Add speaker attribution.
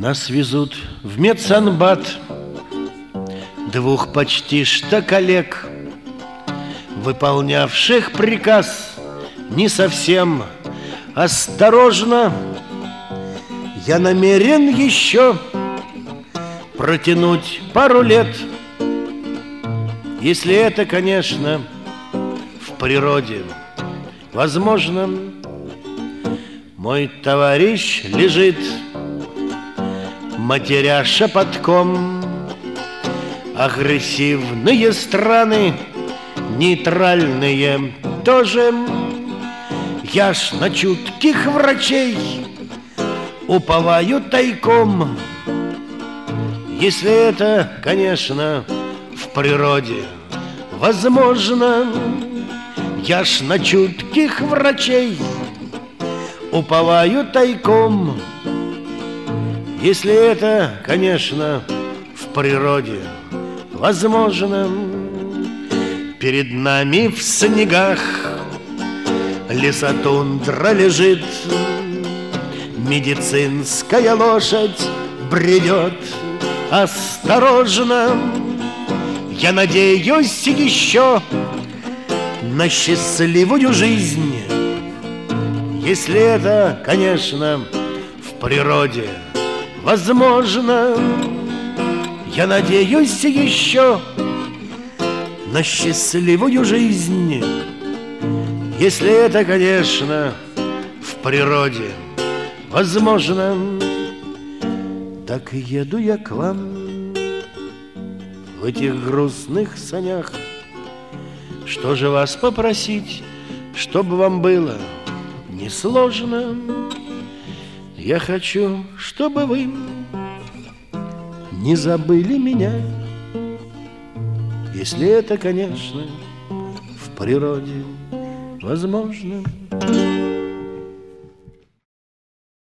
Speaker 1: Нас везут в медсанбат двух почти что коллег, выполнявших приказ не совсем осторожно. Я намерен еще протянуть пару лет, если это, конечно, в природе возможно. Мой товарищ лежит, матеря шепотком. Агрессивные страны, нейтральные тоже. Я ж на чутких врачей уповаю тайком, если это, конечно, в природе возможно. Я ж на чутких врачей уповаю тайком, если это, конечно, в природе возможно. Перед нами в снегах лесотундра лежит, медицинская лошадь бредет осторожно. Я надеюсь еще на счастливую жизнь, если это, конечно, в природе возможно. Я надеюсь еще на счастливую жизнь, если это, конечно, в природе возможно. Так и еду я к вам в этих грустных санях. Что же вас попросить, чтобы вам было несложно? Я хочу, чтобы вы не забыли меня, если это, конечно, в природе возможно.